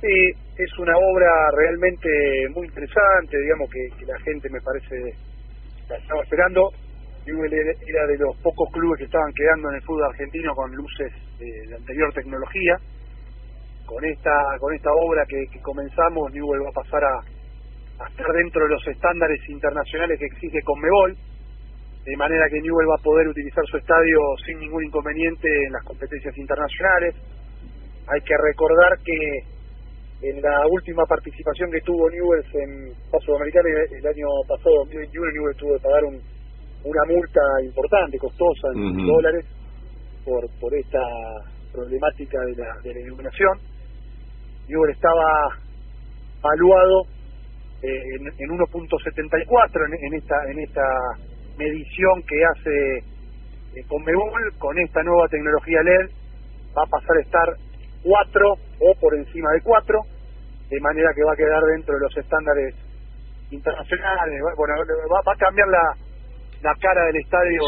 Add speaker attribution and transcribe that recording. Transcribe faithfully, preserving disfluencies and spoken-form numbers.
Speaker 1: Sí, es una obra realmente muy interesante, digamos que, que la gente me parece la estaba esperando. Newell's era de los pocos clubes que estaban quedando en el fútbol argentino con luces de, de anterior tecnología. Con esta con esta obra que, que comenzamos, Newell's va a pasar a, a estar dentro de los estándares internacionales que exige Conmebol, de manera que Newell's va a poder utilizar su estadio sin ningún inconveniente en las competencias internacionales. Hay que recordar que en la última participación que tuvo Newell's en Copa Sudamericana el año pasado, dos mil veintiuno, Newell's tuvo que pagar un, una multa importante, costosa, en uh-huh. dólares, por por esta problemática de la, de la iluminación. Newell's estaba valuado eh, en, en uno punto setenta y cuatro en, en esta en esta medición que hace eh, Conmebol. Con esta nueva tecnología L E D va a pasar a estar cuatro o por encima de cuatro, de manera que va a quedar dentro de los estándares internacionales. Bueno, va, va a cambiar la, la cara del estadio